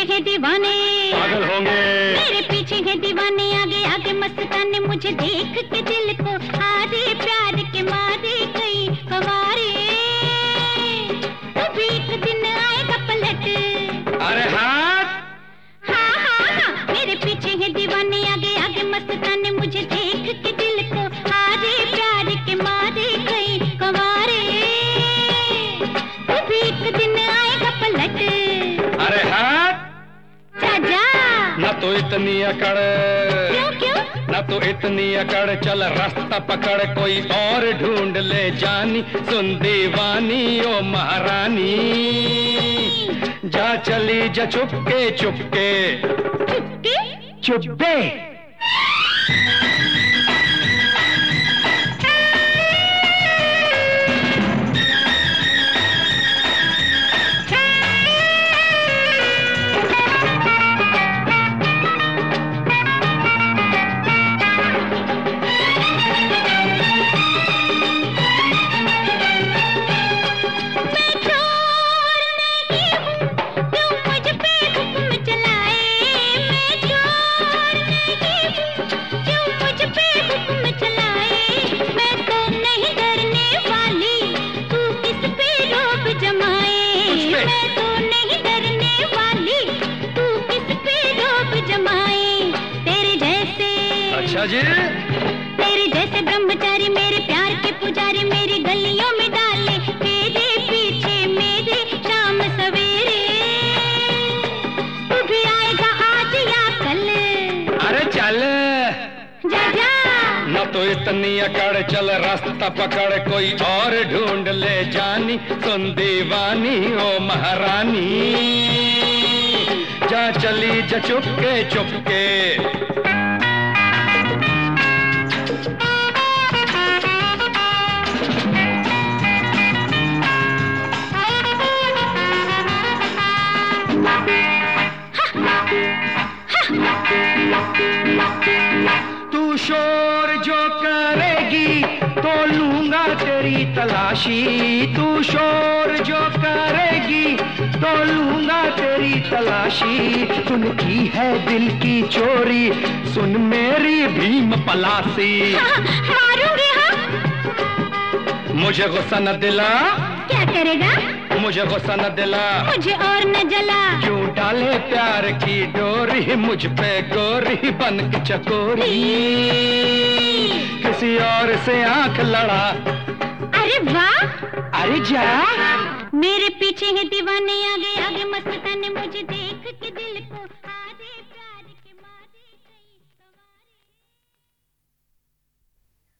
है दीवाने पागल होंगे, मेरे पीछे है दीवाने, आगे आगे मस्ताने, मुझे देख के दिल को आधे प्यार के मारे कई कवारे, कभी एक दिन आएगा पलट। अरे हाथ, हाँ हाँ हाँ, मेरे पीछे है दीवाने, आगे आगे मस्ताने, मुझे देख के दिल को आधे प्यार के मारे कई कवारे, कभी एक दिन आएगा पलट। अरे हाथ, जा ना तो इतनी अकड़, क्यों क्यों? ना तो इतनी अकड़, चल रास्ता पकड़ कोई और ढूंढ ले जानी, सुन दीवानी ओ महारानी, जा चली जा चुपके चुपके चुपके चुपके। अच्छा जी, तेरे जैसे ब्रह्मचारी मेरे प्यार के पुजारी, मेरी गलियों में डाले मेरे पीछे मेरे शाम सवेरे, तू भी आएगा आज या कल। अरे चल जा जा, न तो इतनी अकड़, चल रास्ता पकड़ कोई और ढूंढ ले जानी, सुन दीवानी ओ महारानी, जा चली जा चुपके चुपके। तू शोर जो करेगी तो लूंगा तेरी तलाशी, तू शोर जो करेगी तो लूंगा तेरी तलाशी, सुन की है दिल की चोरी, सुन मेरी भीम पलासी। मारूंगी हाँ। मुझे गुस्सा न दिला, क्या करेगा? मुझे गुस्सा न दिला, मुझे और न जला, क्यों डाले प्यार की डोरी मुझ पे गोरी बन के चकोरी, किसी और से आंख लड़ा। अरे वाह, अरे जा, मेरे पीछे है दीवाने, आगे आगे मस्ताने, मुझे देख